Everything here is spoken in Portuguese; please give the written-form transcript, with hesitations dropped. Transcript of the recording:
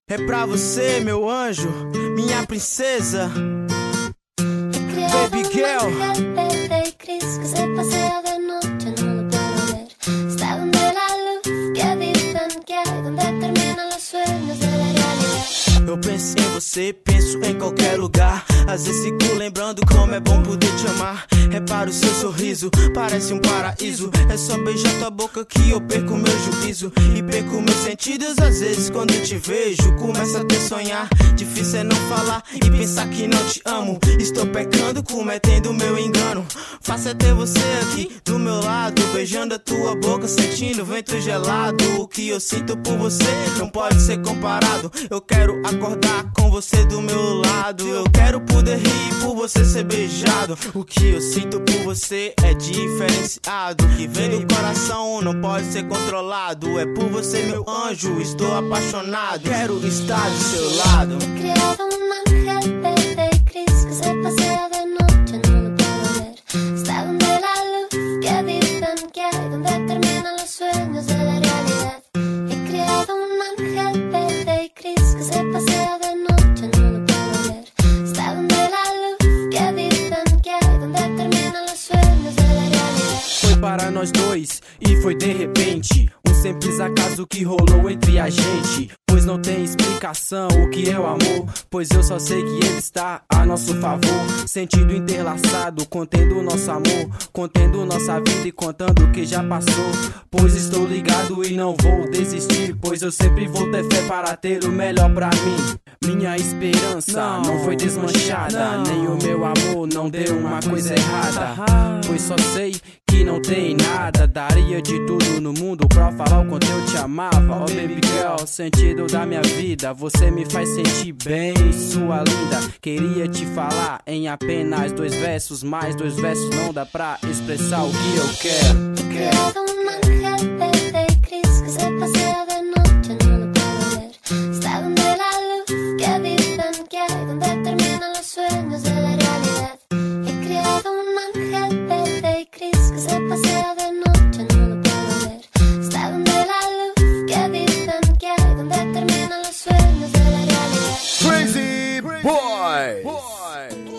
É pra você, meu anjo, minha princesa, baby girl. Que se pasea de noche, no lo puedo ver. Está donde la luz que dicen que hay, donde terminan los sueños de la realidad. Eu penso em você, penso em qualquer lugar. Às vezes fico lembrando como é bom poder te amar. Repara o seu sorriso, parece um paraíso. É só beijar tua boca que eu perco meu juízo e perco meus sentidos. Às vezes quando eu te vejo, começo a ter sonhar. Difícil é não falar e pensar que não te amo. Estou pecando, cometendo meu engano. Fácil é ter você aqui do meu lado, beijando a tua boca, sentindo o vento gelado. O que eu sinto por você não pode ser comparado. Eu quero acordar com você do meu lado. Eu quero poder rir por você ser beijado. O que eu sinto por você é diferenciado, que vem do coração, não pode ser controlado. É por você, meu anjo, estou apaixonado. Quero estar do seu lado. He creado un ángel de gris que se pasea de noche, no lo puedo ver. Está donde la luz que dicen que hay, donde terminan los sueños de la realidad. He creado un ángel de gris que se pasea de noche, no lo puedo ver. Está donde la luz que dicen que hay, donde terminan los sueños de la realidad. Foi para nós dois e foi de repente, um simples acaso que rolou entre a gente. Pois não tem explicação o que é o amor, pois eu só sei que ele está a nosso favor. Sentido interlaçado, contendo nosso amor, contendo nossa vida e contando o que já passou. Pois estou ligado e não vou desistir, pois eu sempre vou ter fé para ter o melhor pra mim. Minha esperança não foi desmanchada, nem o meu amor não deu uma coisa errada. Pois só sei que não tem nada, daria de tudo no mundo pra falar o quanto eu te amava. Oh baby girl, sentido da minha vida, você me faz sentir bem, sua linda. Queria te falar em apenas 2 versos, mais 2 versos não dá pra expressar o que eu quero. Creado un ángel de gris que se pasea de noche, no lo puedo ver. Está donde la luz que dicen que hay, donde terminan los sueños de la realidad. He creado un ángel de gris que se pasea de noche, no lo puedo ver. Está donde la luz que dicen que hay, donde terminan los sueños de la realidad. Crazy boy.